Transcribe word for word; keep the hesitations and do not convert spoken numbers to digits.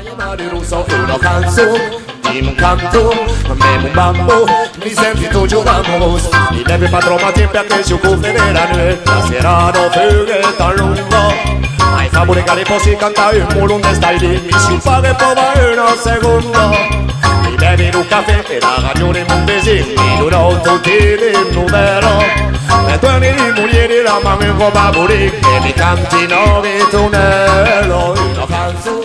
Mare russo una canzone, in un canto, me un bambo, mi senti tu giocamos. Mi devi padrona tiempo che ci occuperà la sera no fughe tan lungo. Ai favore che posso cantare in molo non stai lì, mi si fa che prova una seconda. Mi bevi un caffè e la ragione non desì, mi do tutti il numero. E tu ne di moglieri la mano in roba burì, e mi canti nuovi tunnello, una canzone.